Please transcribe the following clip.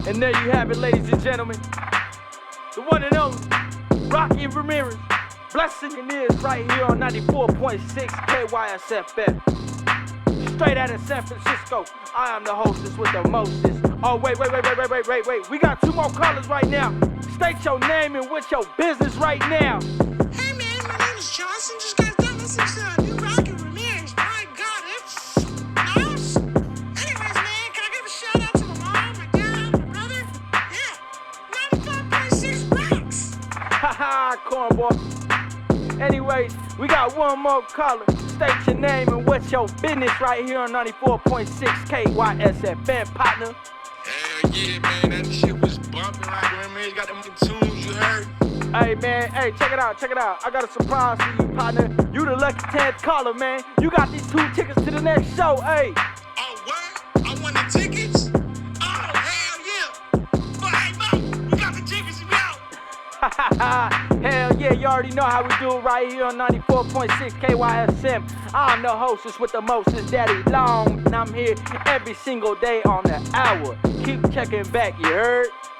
And there you have it, ladies and gentlemen. The one and only Rocky Ramirez. Blessing your ears right here on 94.6 KYSFM. Straight out of San Francisco. I am the hostess with the mostest. Oh, wait. We got two more callers right now. State your name and what's your business right now. Hey, man, my name is Johnson. Just got done listening to new Rocky Ramirez. My God, it's nice. Anyways, man, can I give a shout out to my mom, my dad, my brother? Yeah, 95.6 rocks. Haha, cornball. Anyways, we got one more caller. State your name and what's your business right here on 94.6 KYSFM, partner. Hell yeah, man, that shit was bumping like Ramirez got them tunes, you heard? Hey, man, check it out. I got a surprise for you, partner. You the lucky 10th caller, man. You got these 2 tickets to the next show, hey. Oh, what? I won the tickets? Oh, hell yeah. But hey, Mo, we got the tickets, we out. Hell yeah, you already know how we do it right here on 94.6 KYSM. I'm the hostess with the mostest, Daddy Long, and I'm here every single day on the hour. Keep checking back, you heard?